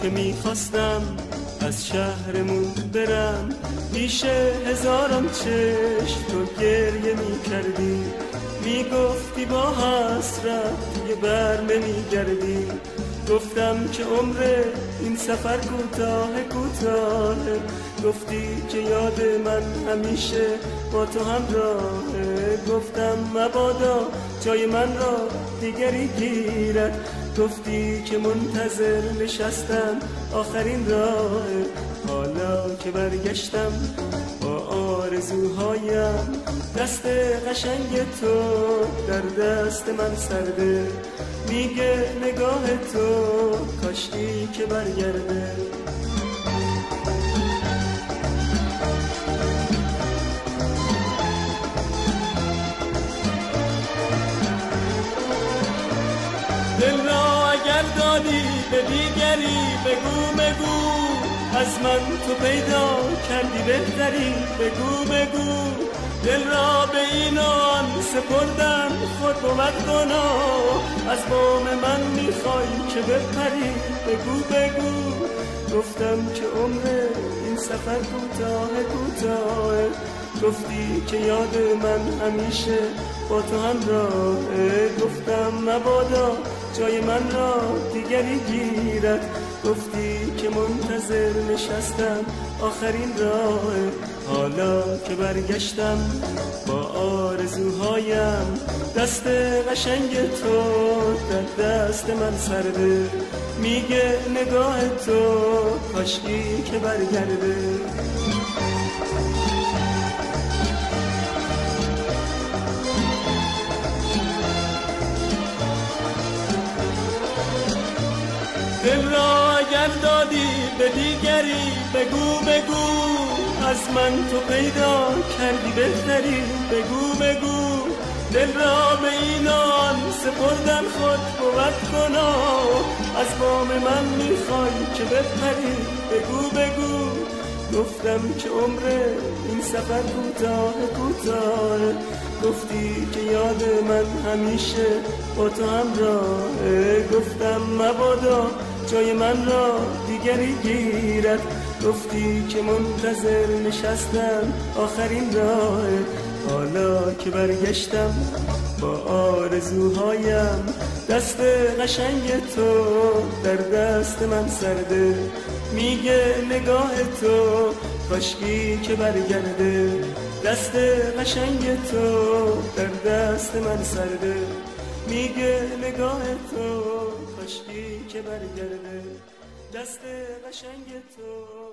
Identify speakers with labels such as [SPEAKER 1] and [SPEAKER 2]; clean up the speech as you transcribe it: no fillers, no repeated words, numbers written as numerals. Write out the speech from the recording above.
[SPEAKER 1] که میخواستم از شهرمون برم، پیش هزاران چشم تو گریه میکردی، میگفتی با حسرت دیگه بر نمیگردی. گفتم که عمر این سفر کوتاه کوتاهه، گفتی که یاد من همیشه با تو همراهه. گفتم مبادا جای من را دیگری گیرد، گفتی که منتظر نشستم آخرین راهه. حالا که برگشتم با آرزوهایم، دست قشنگ تو در دست من سرده، میگه نگاه تو کاشکی که برگرده. دل را اگر دادی به دیگری بگو، از من تو پیدا کردی بهتری بگو. دل را به اینان سپردم خود بود گناه، از بام من میخوای که بپری بگو. گفتم که عمر این سفر کوتاه، گفتی که یاد من همیشه با تو همراهه. گفتم مبادا جای من را دیگری گیرد، گفتی که منتظر نشستم آخرین راهه. حالا که برگشتم با آرزوهایم، دست قشنگ تو در دست من سرده، میگه نگاه تو کاشکی که برگرده. دل را اگر دادی به دیگری بگو، از من تو پیدا کردی بهتری بگو. دل را به اینان سپردن خود بود گناه، از بام من میخوای که بپری بگو. گفتم که عمر این سفر کوتاه، گفتی که یاد من همیشه با تو همراهه. گفتم مبادا جای من را دیگری گیرد، گفتی که منتظر نشستم آخرین راهه. حالا که برگشتم با آرزوهایم، دست قشنگ تو در دست من سرده، میگه نگاه تو کاشکی که برگرده. دست قشنگ تو در دست من سرده، میگه نگاه تو کاشکی که برگرده. دست قشنگ تو